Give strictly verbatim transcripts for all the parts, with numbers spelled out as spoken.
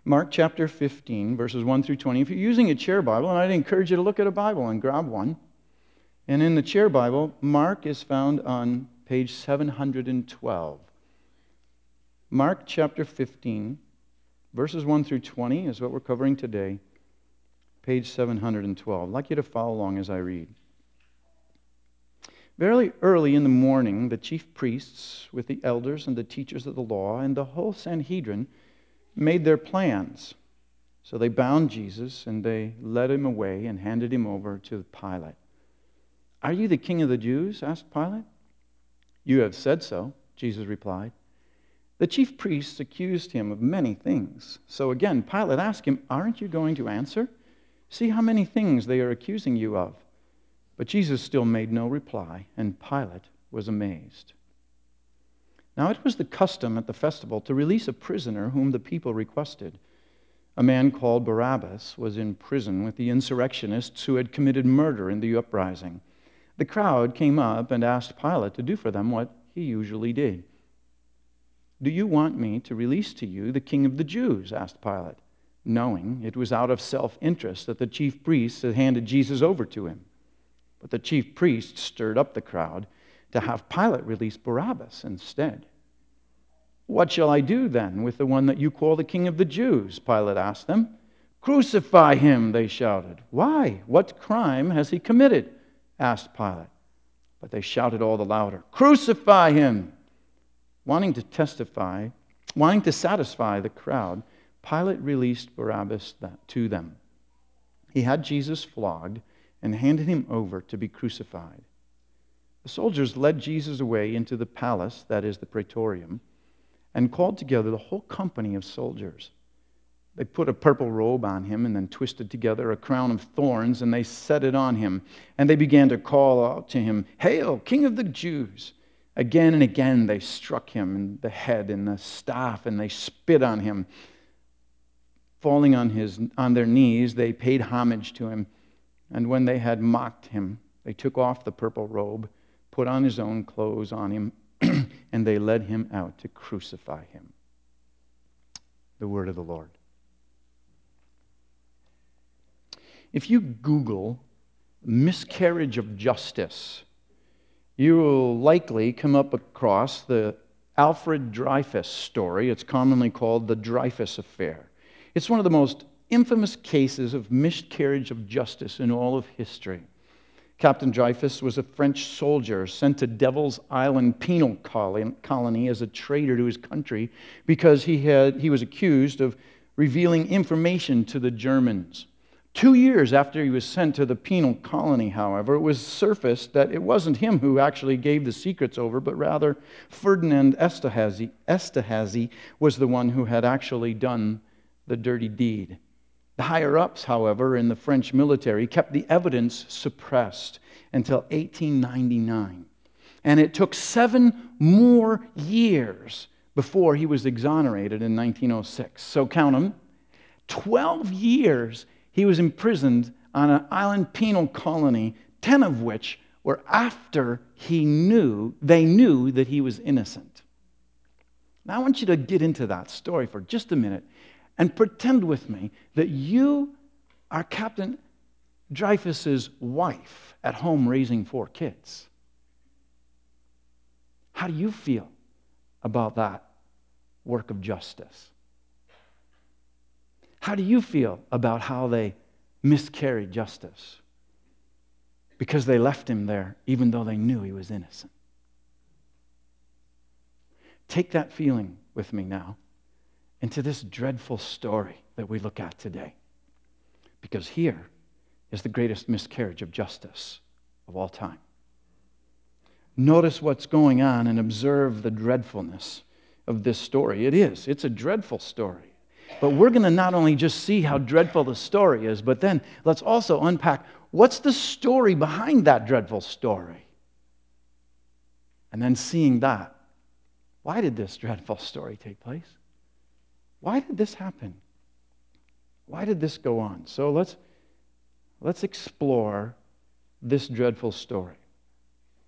Mark chapter fifteen, verses one through twenty. If you're using a chair Bible, and I'd encourage you to look at a Bible and grab one. And in the chair Bible, Mark is found on page seven hundred twelve. Mark chapter fifteen, verses one through twenty is what we're covering today. Page seven hundred twelve. I'd like you to follow along as I read. Very early in the morning, the chief priests with the elders and the teachers of the law and the whole Sanhedrin made their plans. So they bound Jesus and they led him away and handed him over to Pilate. "Are you the king of the Jews?" asked Pilate. "You have said so," Jesus replied. The chief priests accused him of many things. So again, Pilate asked him, "Aren't you going to answer? See how many things they are accusing you of." But Jesus still made no reply, and Pilate was amazed. Now it was the custom at the festival to release a prisoner whom the people requested. A man called Barabbas was in prison with the insurrectionists who had committed murder in the uprising. The crowd came up and asked Pilate to do for them what he usually did. "Do you want me to release to you the king of the Jews?" asked Pilate, knowing it was out of self-interest that the chief priests had handed Jesus over to him. But the chief priests stirred up the crowd to have Pilate release Barabbas instead. "What shall I do then with the one that you call the king of the Jews?" Pilate asked them. "Crucify him," they shouted. "Why? What crime has he committed?" asked Pilate. But they shouted all the louder, "Crucify him!" Wanting to testify, wanting to satisfy the crowd, Pilate released Barabbas to them. He had Jesus flogged and handed him over to be crucified. The soldiers led Jesus away into the palace, that is the praetorium, and called together the whole company of soldiers. They put a purple robe on him and then twisted together a crown of thorns, and they set it on him. And they began to call out to him, "Hail, King of the Jews!" Again and again they struck him in the head and the staff, and they spit on him. Falling on his on their knees, they paid homage to him. And when they had mocked him, they took off the purple robe, put on his own clothes on him, and they led him out to crucify him. The word of the Lord. If you Google miscarriage of justice, you will likely come up across the Alfred Dreyfus story. It's commonly called the Dreyfus Affair. It's one of the most infamous cases of miscarriage of justice in all of history. Captain Dreyfus was a French soldier sent to Devil's Island penal colony as a traitor to his country because he had he was accused of revealing information to the Germans. Two years after he was sent to the penal colony, however, it was surfaced that it wasn't him who actually gave the secrets over, but rather Ferdinand Esterhazy, Esterhazy was the one who had actually done the dirty deed. The higher-ups, however, in the French military kept the evidence suppressed until eighteen ninety-nine. And it took seven more years before he was exonerated in nineteen oh six. So count them, twelve years he was imprisoned on an island penal colony, ten of which were after he knew, they knew that he was innocent. Now I want you to get into that story for just a minute and pretend with me that you are Captain Dreyfus's wife at home raising four kids. How do you feel about that work of justice? How do you feel about how they miscarried justice? Because they left him there even though they knew he was innocent. Take that feeling with me now into this dreadful story that we look at today. Because here is the greatest miscarriage of justice of all time. Notice what's going on and observe the dreadfulness of this story. It is. It's a dreadful story. But we're going to not only just see how dreadful the story is, but then let's also unpack what's the story behind that dreadful story. And then seeing that, why did this dreadful story take place? Why did this happen? Why did this go on? So let's, let's explore this dreadful story.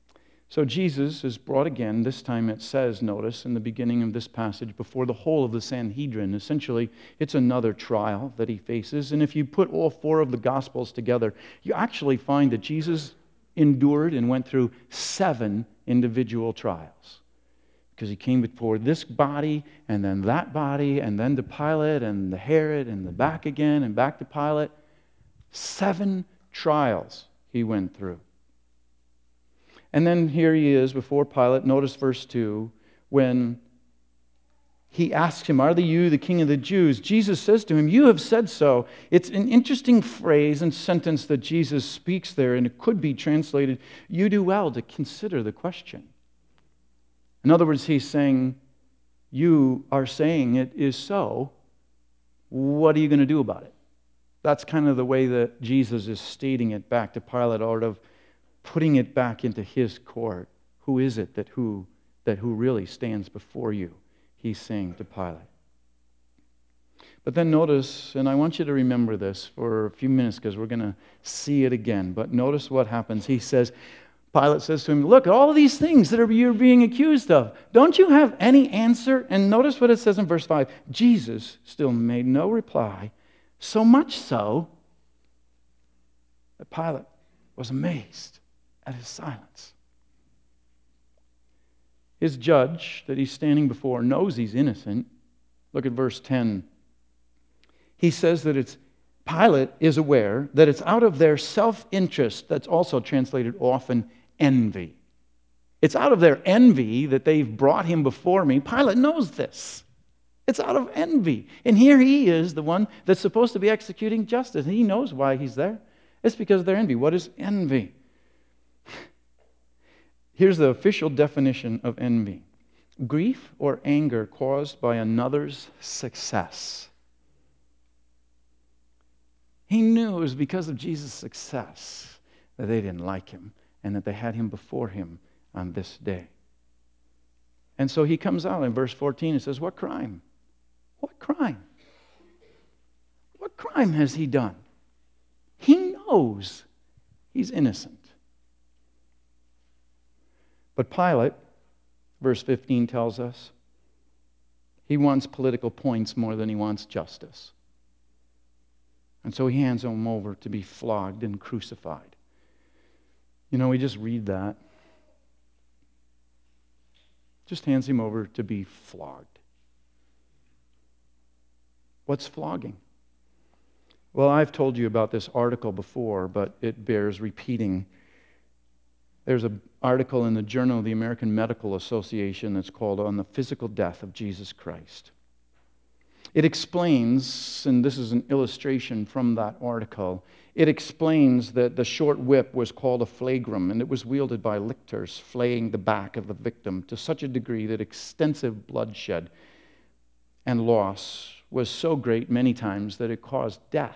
So Jesus is brought again. This time it says, notice, in the beginning of this passage, before the whole of the Sanhedrin. Essentially, it's another trial that he faces. And if you put all four of the Gospels together, you actually find that Jesus endured and went through seven individual trials. Because he came before this body, and then that body, and then to Pilate, and the Herod, and the back again, and back to Pilate. Seven trials he went through. And then here he is before Pilate. Notice verse two, when he asks him, "Are you the king of the Jews?" Jesus says to him, "You have said so." It's an interesting phrase and sentence that Jesus speaks there, and it could be translated, "You do well to consider the question." In other words, he's saying, you are saying it is so. What are you going to do about it? That's kind of the way that Jesus is stating it back to Pilate, out of putting it back into his court. Who is it that who that who really stands before you? He's saying to Pilate. But then notice, and I want you to remember this for a few minutes because we're going to see it again. But notice what happens. He says, Pilate says to him, "Look, all of these things that are you're being accused of, don't you have any answer?" And notice what it says in verse five. Jesus still made no reply, so much so that Pilate was amazed at his silence. His judge that he's standing before knows he's innocent. Look at verse ten. He says that it's Pilate is aware that it's out of their self-interest, that's also translated often envy. It's out of their envy that they've brought him before me. Pilate knows this. It's out of envy. And here he is, the one that's supposed to be executing justice. And he knows why he's there. It's because of their envy. What is envy? Here's the official definition of envy: grief or anger caused by another's success. He knew it was because of Jesus' success that they didn't like him and that they had him before him on this day. And so he comes out in verse fourteen and says, "What crime? What crime? What crime has he done?" He knows he's innocent. But Pilate, verse fifteen tells us, he wants political points more than he wants justice. And so he hands him over to be flogged and crucified. You know, we just read that. Just hands him over to be flogged. What's flogging? Well, I've told you about this article before, but it bears repeating. There's an article in the Journal of the American Medical Association that's called "On the Physical Death of Jesus Christ." It explains, and this is an illustration from that article, it explains that the short whip was called a flagrum, and it was wielded by lictors, flaying the back of the victim to such a degree that extensive bloodshed and loss was so great many times that it caused death.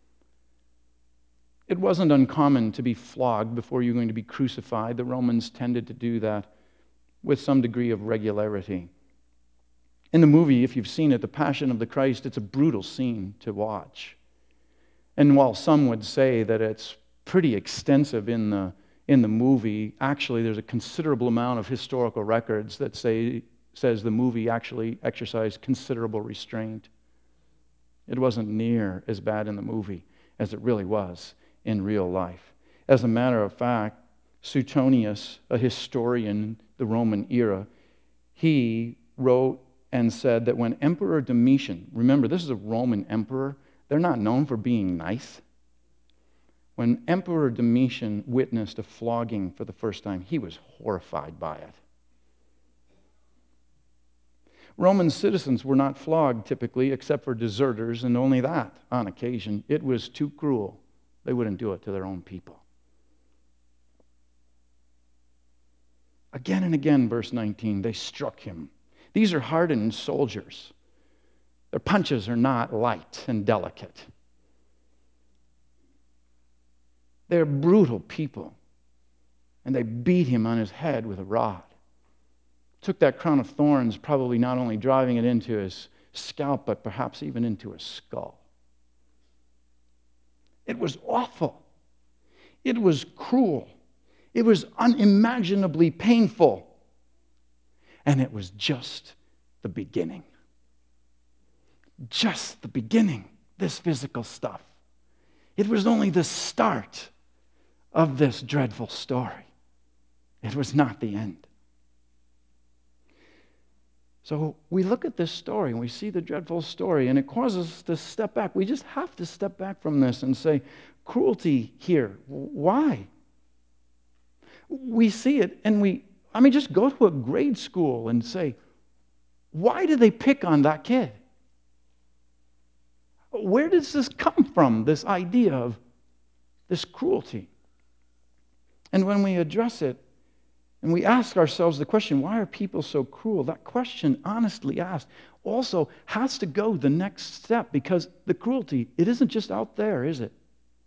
It wasn't uncommon to be flogged before you were going to be crucified. The Romans tended to do that with some degree of regularity. In the movie, if you've seen it, The Passion of the Christ, it's a brutal scene to watch. And while some would say that it's pretty extensive in the, in the movie, actually there's a considerable amount of historical records that say says the movie actually exercised considerable restraint. It wasn't near as bad in the movie as it really was in real life. As a matter of fact, Suetonius, a historian in the Roman era, he wrote and said that when Emperor Domitian, remember this is a Roman emperor, they're not known for being nice. When Emperor Domitian witnessed a flogging for the first time, he was horrified by it. Roman citizens were not flogged typically except for deserters, and only that on occasion. It was too cruel. They wouldn't do it to their own people. Again and again, verse nineteen, they struck him. These are hardened soldiers. Their punches are not light and delicate. They're brutal people. And they beat him on his head with a rod. Took that crown of thorns, probably not only driving it into his scalp, but perhaps even into his skull. It was awful. It was cruel. It was unimaginably painful. And it was just the beginning. Just the beginning, this physical stuff. It was only the start of this dreadful story. It was not the end. So we look at this story and we see the dreadful story, and it causes us to step back. We just have to step back from this and say, cruelty here, why? We see it and we, I mean, just go to a grade school and say, why do they pick on that kid? Where does this come from, this idea of this cruelty? And when we address it, and we ask ourselves the question, why are people so cruel? That question, honestly asked, also has to go the next step, because the cruelty, it isn't just out there, is it?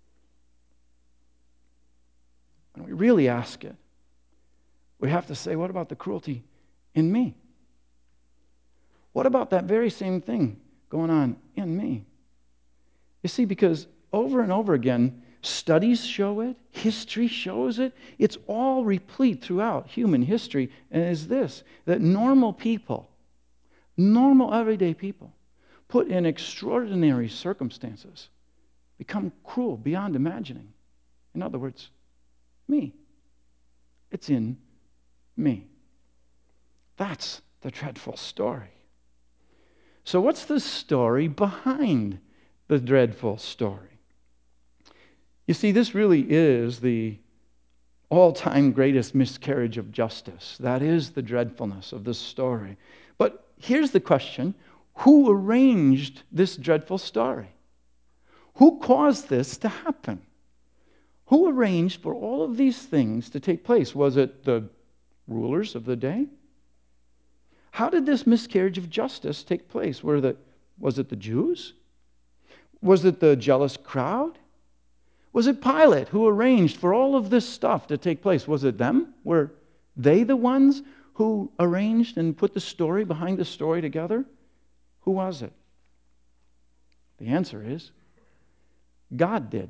When we really ask it, we have to say, what about the cruelty in me? What about that very same thing going on in me? You see, because over and over again, studies show it, history shows it, it's all replete throughout human history, and is this, that normal people, normal everyday people, put in extraordinary circumstances, become cruel beyond imagining. In other words, me. It's in me. That's the dreadful story. So what's the story behind the dreadful story? You see, this really is the all-time greatest miscarriage of justice. That is the dreadfulness of this story. But here's the question: who arranged this dreadful story? Who caused this to happen? Who arranged for all of these things to take place? Was it the rulers of the day? How did this miscarriage of justice take place? Were the, was it the Jews? Was it the jealous crowd? Was it Pilate who arranged for all of this stuff to take place? Was it them? Were they the ones who arranged and put the story behind the story together? Who was it? The answer is God did.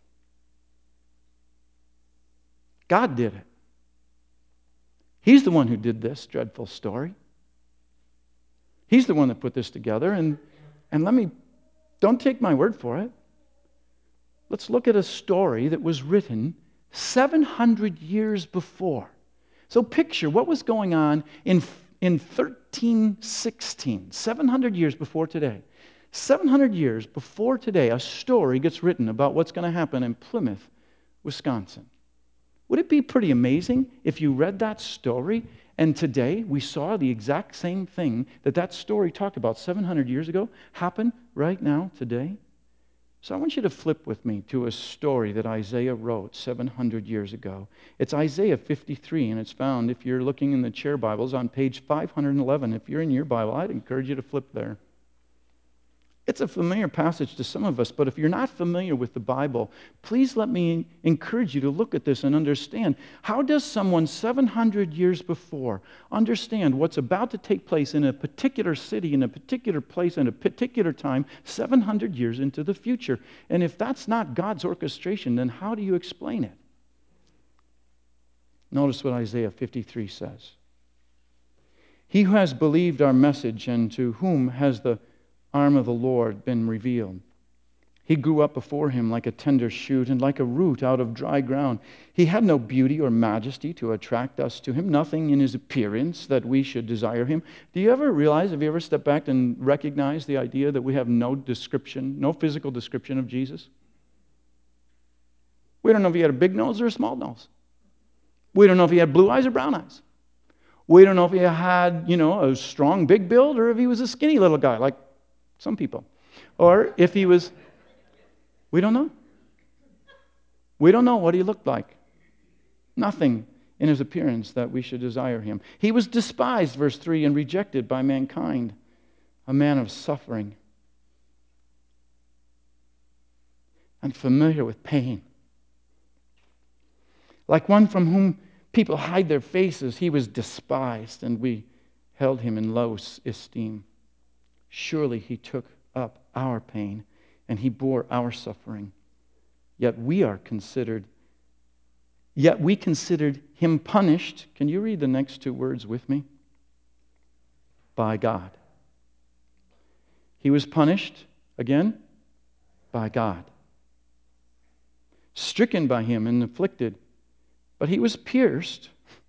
God did it. He's the one who did this dreadful story. He's the one that put this together. And, and let me, don't take my word for it. Let's look at a story that was written seven hundred years before. So picture what was going on in, in thirteen sixteen, seven hundred years before today. seven hundred years before today, a story gets written about what's going to happen in Plymouth, Wisconsin. Would it be pretty amazing if you read that story and today we saw the exact same thing that that story talked about seven hundred years ago happen right now, today? So I want you to flip with me to a story that Isaiah wrote seven hundred years ago. It's Isaiah fifty-three, and it's found, if you're looking in the chair Bibles, on page five hundred eleven. If you're in your Bible, I'd encourage you to flip there. It's a familiar passage to some of us, but if you're not familiar with the Bible, please let me encourage you to look at this and understand, how does someone seven hundred years before understand what's about to take place in a particular city, in a particular place, in a particular time, seven hundred years into the future? And if that's not God's orchestration, then how do you explain it? Notice what Isaiah fifty-three says. He who has believed our message, and to whom has the arm of the Lord been revealed. He grew up before him like a tender shoot and like a root out of dry ground. He had no beauty or majesty to attract us to him, nothing in his appearance that we should desire him. Do you ever realize, have you ever stepped back and recognized the idea that we have no description, no physical description of Jesus? We don't know if he had a big nose or a small nose. We don't know if he had blue eyes or brown eyes. We don't know if he had, you know, a strong big build or if he was a skinny little guy like some people. Or if he was, we don't know. We don't know what he looked like. Nothing in his appearance that we should desire him. He was despised, verse three, and rejected by mankind, a man of suffering and familiar with pain. Like one from whom people hide their faces, he was despised, and we held him in low esteem. Surely he took up our pain, and he bore our suffering. Yet we are considered Yet we considered him punished. Can you read the next two words with me? By God. He was punished, again, by God. Stricken by him and afflicted. But he was pierced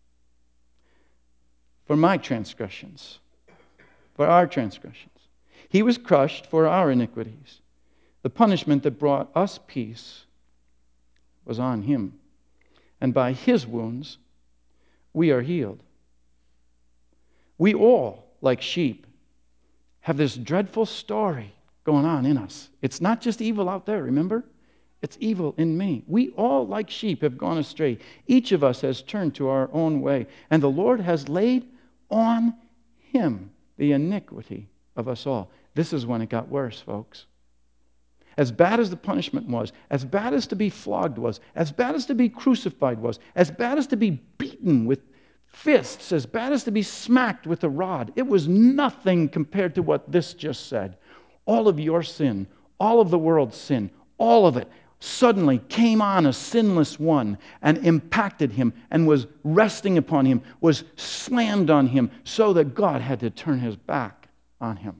for my transgressions, for our transgressions. He was crushed for our iniquities. The punishment that brought us peace was on him. And by his wounds, we are healed. We all, like sheep, have this dreadful story going on in us. It's not just evil out there, remember? It's evil in me. We all, like sheep, have gone astray. Each of us has turned to our own way. And the Lord has laid on him the iniquity of us all. This is when it got worse, folks. As bad as the punishment was, as bad as to be flogged was, as bad as to be crucified was, as bad as to be beaten with fists, as bad as to be smacked with a rod, it was nothing compared to what this just said. All of your sin, all of the world's sin, all of it suddenly came on a sinless one and impacted him and was resting upon him, was slammed on him so that God had to turn his back on him.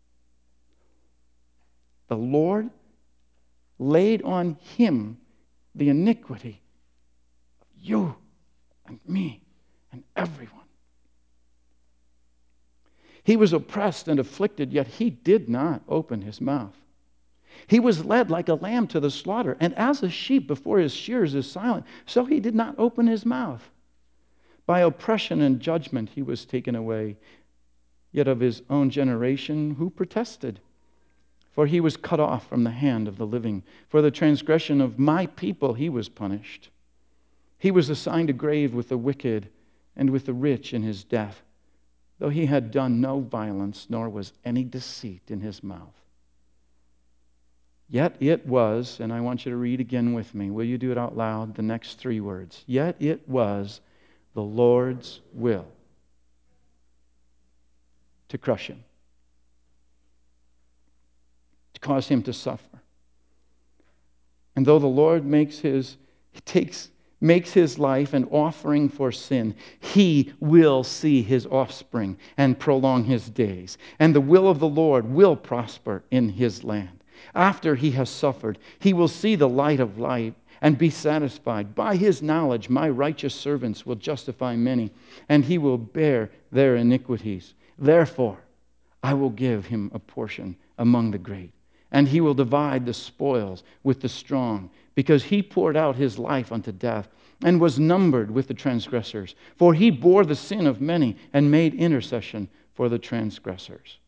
The Lord laid on him the iniquity of you and me and everyone. He was oppressed and afflicted, yet he did not open his mouth. He was led like a lamb to the slaughter, and as a sheep before his shearers is silent, so he did not open his mouth. By oppression and judgment he was taken away. Yet of his own generation who protested? For he was cut off from the hand of the living. For the transgression of my people he was punished. He was assigned a grave with the wicked and with the rich in his death, though he had done no violence, nor was any deceit in his mouth. Yet it was, and I want you to read again with me. Will you do it out loud? The next three words. Yet it was the Lord's will to crush him, to cause him to suffer. And though the Lord makes his, he takes, makes his life an offering for sin, he will see his offspring and prolong his days. And the will of the Lord will prosper in his land. After he has suffered, he will see the light of life and be satisfied. By his knowledge, my righteous servants will justify many, and he will bear their iniquities. Therefore, I will give him a portion among the great, and he will divide the spoils with the strong, because he poured out his life unto death and was numbered with the transgressors. For he bore the sin of many and made intercession for the transgressors.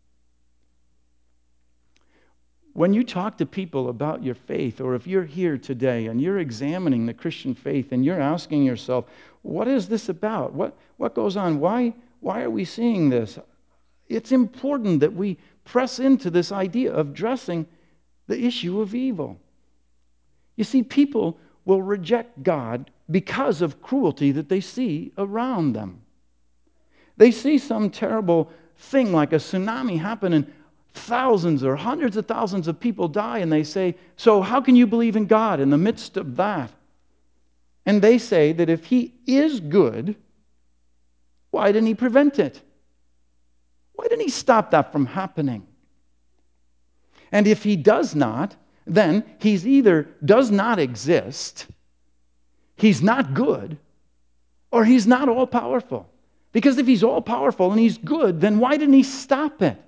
When you talk to people about your faith, or if you're here today and you're examining the Christian faith and you're asking yourself, what is this about? What, what goes on? Why, why are we seeing this? It's important that we press into this idea of addressing the issue of evil. You see, people will reject God because of cruelty that they see around them. They see some terrible thing like a tsunami happen and thousands or hundreds of thousands of people die, and they say, so how can you believe in God in the midst of that? And they say that if he is good, why didn't he prevent it? Why didn't he stop that from happening? And if he does not, then he's either does not exist, he's not good, or he's not all-powerful. Because if he's all-powerful and he's good, then why didn't he stop it?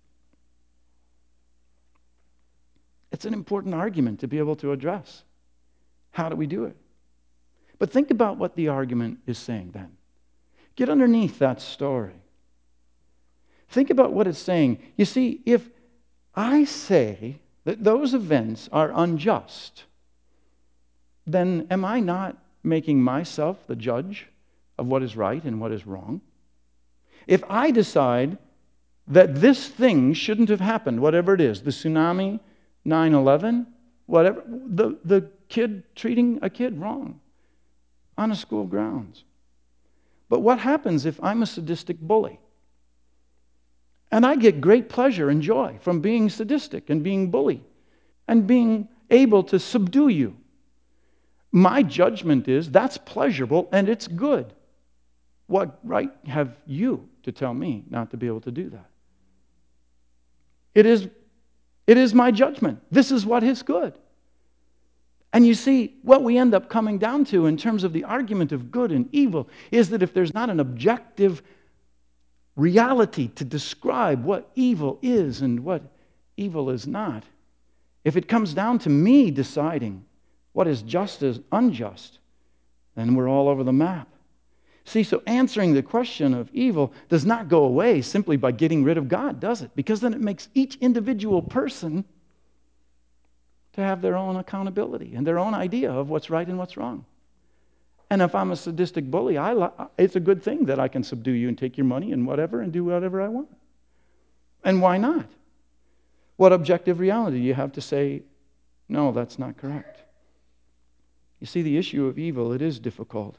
It's an important argument to be able to address. How do we do it? But think about what the argument is saying then. Get underneath that story. Think about what it's saying. You see, if I say that those events are unjust, then am I not making myself the judge of what is right and what is wrong? If I decide that this thing shouldn't have happened, whatever it is, the tsunami, nine eleven, whatever, the, the kid treating a kid wrong on a school grounds. But what happens if I'm a sadistic bully? And I get great pleasure and joy from being sadistic and being bullied and being able to subdue you. My judgment is that's pleasurable and it's good. What right have you to tell me not to be able to do that? It is, it is my judgment. This is what is good. And you see, what we end up coming down to in terms of the argument of good and evil is that if there's not an objective reality to describe what evil is and what evil is not, if it comes down to me deciding what is just as unjust, then we're all over the map. See, so answering the question of evil does not go away simply by getting rid of God, does it? Because then it makes each individual person to have their own accountability and their own idea of what's right and what's wrong. And if I'm a sadistic bully, I li- it's a good thing that I can subdue you and take your money and whatever and do whatever I want. And why not? What objective reality do you have to say, no, that's not correct? You see, the issue of evil, it is difficult.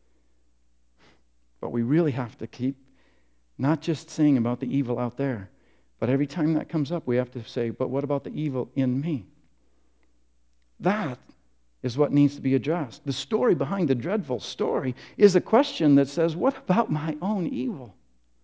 But we really have to keep not just saying about the evil out there, but every time that comes up, we have to say, but what about the evil in me? That is what needs to be addressed. The story behind the dreadful story is a question that says, what about my own evil?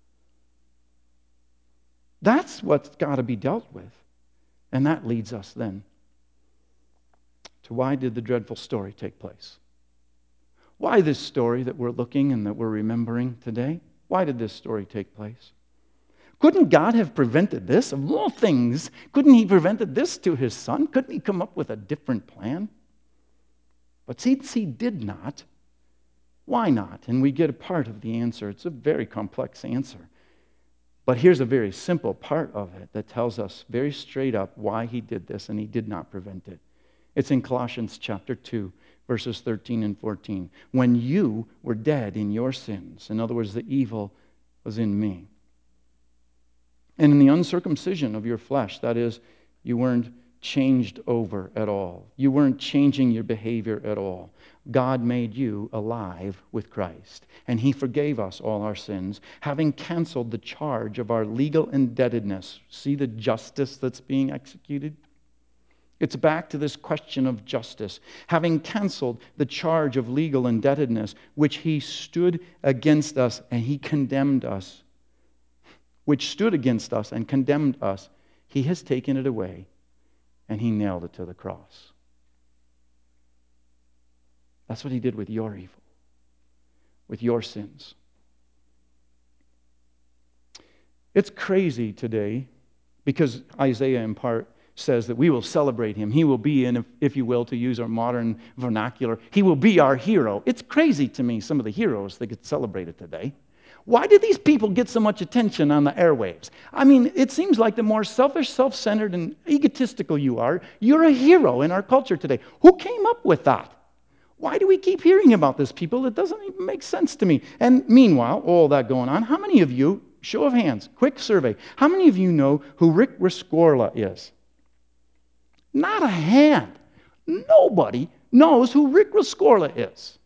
That's what's got to be dealt with. And that leads us then to why did the dreadful story take place? Why this story that we're looking and that we're remembering today? Why did this story take place? Couldn't God have prevented this? Of all things, couldn't He prevented this to His Son? Couldn't He come up with a different plan? But since He did not, why not? And we get a part of the answer. It's a very complex answer. But here's a very simple part of it that tells us very straight up why He did this and He did not prevent it. It's in Colossians chapter two, verses thirteen and fourteen. When you were dead in your sins, in other words, the evil was in me. And in the uncircumcision of your flesh, that is, you weren't changed over at all. You weren't changing your behavior at all. God made you alive with Christ, and He forgave us all our sins, having canceled the charge of our legal indebtedness. See the justice that's being executed? It's back to this question of justice. Having canceled the charge of legal indebtedness, which He stood against us and He condemned us, which stood against us and condemned us, He has taken it away and He nailed it to the cross. That's what He did with your evil, with your sins. It's crazy today because Isaiah in part says that we will celebrate Him. He will be, in, if you will, to use our modern vernacular, He will be our hero. It's crazy to me, some of the heroes that get celebrated today. Why do these people get so much attention on the airwaves? I mean, it seems like the more selfish, self-centered, and egotistical you are, you're a hero in our culture today. Who came up with that? Why do we keep hearing about this, people? It doesn't even make sense to me. And meanwhile, all that going on, how many of you, show of hands, quick survey, how many of you know who Rick Rescorla is? Not a hand. Nobody knows who Rick Rescorla is.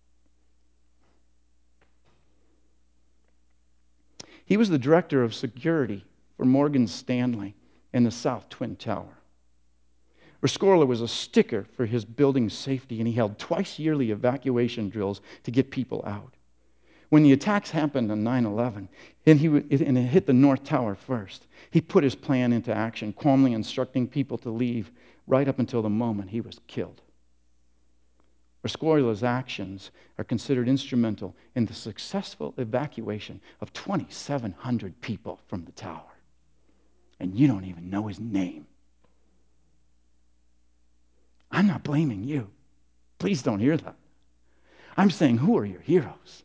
He was the director of security for Morgan Stanley in the South Twin Tower. Rescorla was a sticker for his building safety, and he held twice yearly evacuation drills to get people out. When the attacks happened on nine eleven, and, he, and it hit the North Tower first, he put his plan into action, calmly instructing people to leave right up until the moment he was killed. Rescorla's actions are considered instrumental in the successful evacuation of twenty-seven hundred people from the tower. And you don't even know his name. I'm not blaming you. Please don't hear that. I'm saying, who are your heroes?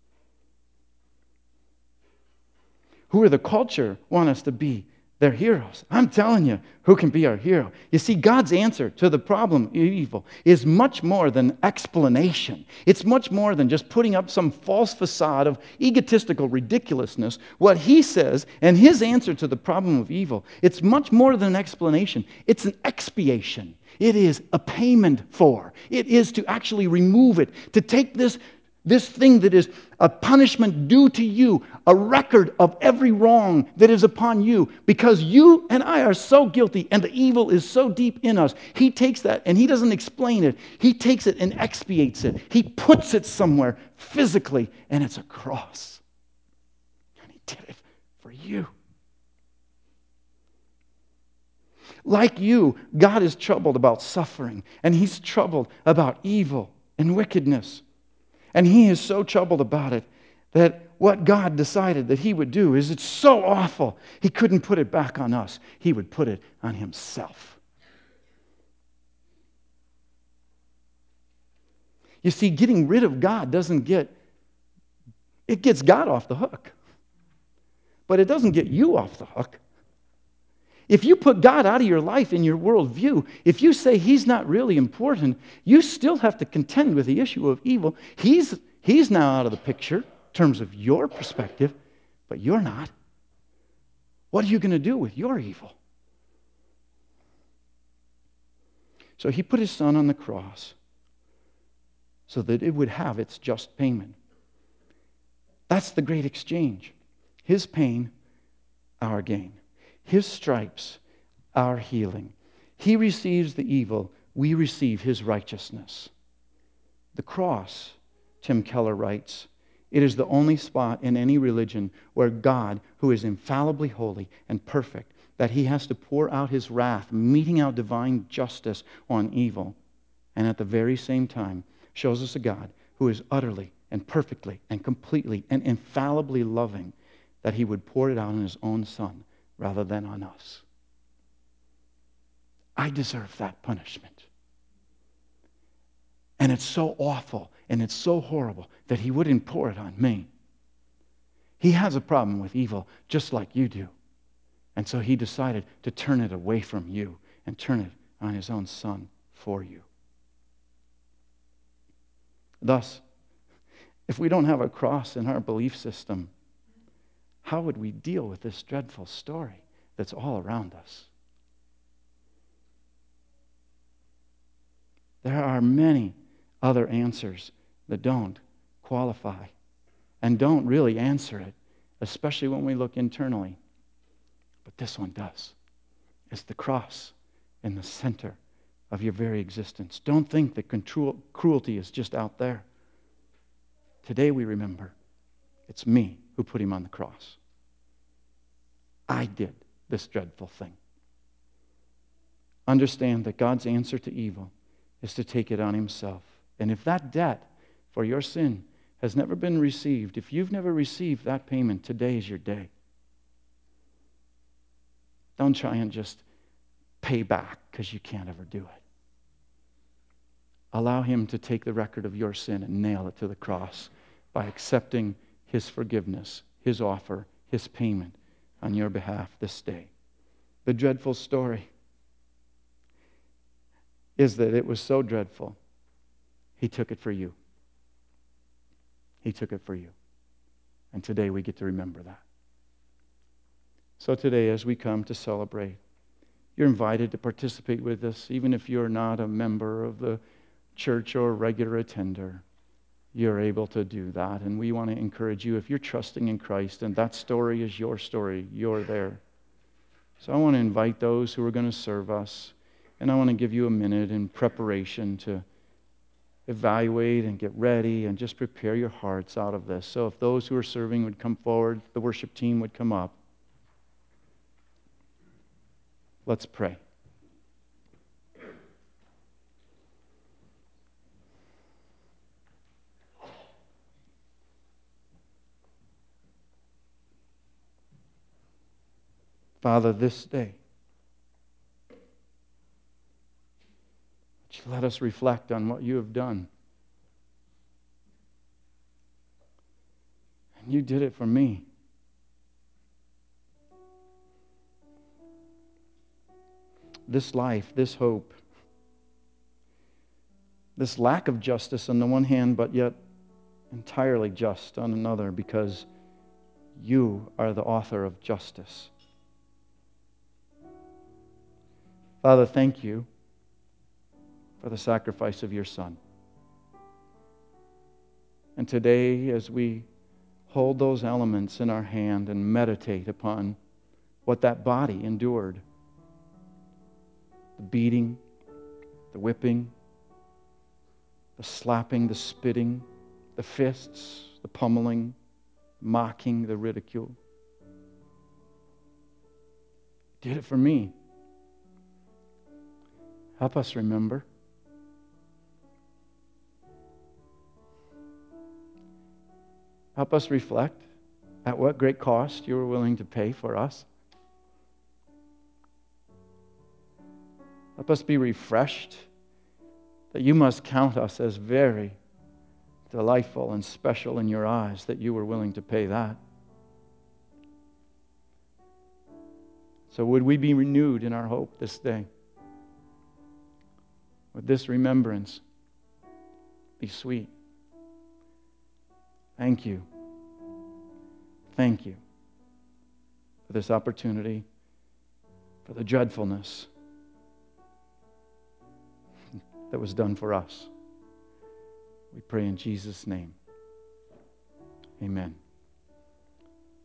Who are the culture want us to be their heroes? I'm telling you, who can be our hero? You see, God's answer to the problem of evil is much more than explanation. It's much more than just putting up some false facade of egotistical ridiculousness. What He says and His answer to the problem of evil, it's much more than an explanation. It's an expiation. It is a payment for. It is to actually remove it, to take this This thing that is a punishment due to you, a record of every wrong that is upon you, because you and I are so guilty and the evil is so deep in us. He takes that and he doesn't explain it. He takes it and expiates it. He puts it somewhere physically, and it's a cross. And he did it for you. Like you, God is troubled about suffering, and he's troubled about evil and wickedness. And he is so troubled about it that what God decided that he would do is it's so awful, he couldn't put it back on us. He would put it on himself. You see, getting rid of God doesn't get, it gets God off the hook. But it doesn't get you off the hook. If you put God out of your life in your worldview, if you say he's not really important, you still have to contend with the issue of evil. He's, he's now out of the picture in terms of your perspective, but you're not. What are you going to do with your evil? So he put his son on the cross so that it would have its just payment. That's the great exchange. His pain, our gain. His stripes, our healing. He receives the evil, we receive his righteousness. The cross, Tim Keller writes, it is the only spot in any religion where God, who is infallibly holy and perfect, that he has to pour out his wrath, meting out divine justice on evil, and at the very same time shows us a God who is utterly and perfectly and completely and infallibly loving, that he would pour it out on his own son rather than on us. I deserve that punishment. And it's so awful and it's so horrible that he wouldn't pour it on me. He has a problem with evil just like you do. And so he decided to turn it away from you and turn it on his own son for you. Thus, if we don't have a cross in our belief system, how would we deal with this dreadful story that's all around us? There are many other answers that don't qualify and don't really answer it, especially when we look internally. But this one does. It's the cross in the center of your very existence. Don't think that control, cruelty is just out there. Today we remember it's me who put him on the cross. I did this dreadful thing. Understand that God's answer to evil is to take it on himself. And if that debt for your sin has never been received, if you've never received that payment, today is your day. Don't try and just pay back because you can't ever do it. Allow him to take the record of your sin and nail it to the cross by accepting his forgiveness, his offer, his payment on your behalf this day. The dreadful story is that it was so dreadful, he took it for you. He took it for you. And today we get to remember that. So today, as we come to celebrate, you're invited to participate with us, even if you're not a member of the church or a regular attender. You're able to do that. And we want to encourage you, if you're trusting in Christ and that story is your story, you're there. So I want to invite those who are going to serve us, and I want to give you a minute in preparation to evaluate and get ready and just prepare your hearts out of this. So if those who are serving would come forward, the worship team would come up. Let's pray. Father, this day, let us reflect on what you have done. And you did it for me. This life, this hope, this lack of justice on the one hand, but yet entirely just on another, because you are the author of justice. Father, thank you for the sacrifice of your Son. And today, as we hold those elements in our hand and meditate upon what that body endured, the beating, the whipping, the slapping, the spitting, the fists, the pummeling, mocking, the ridicule. Did it for me. Help us remember. Help us reflect at what great cost you were willing to pay for us. Help us be refreshed that you must count us as very delightful and special in your eyes, that you were willing to pay that. So would we be renewed in our hope this day? Would this remembrance be sweet? Thank you. Thank you for this opportunity, for the dreadfulness that was done for us. We pray in Jesus' name. Amen.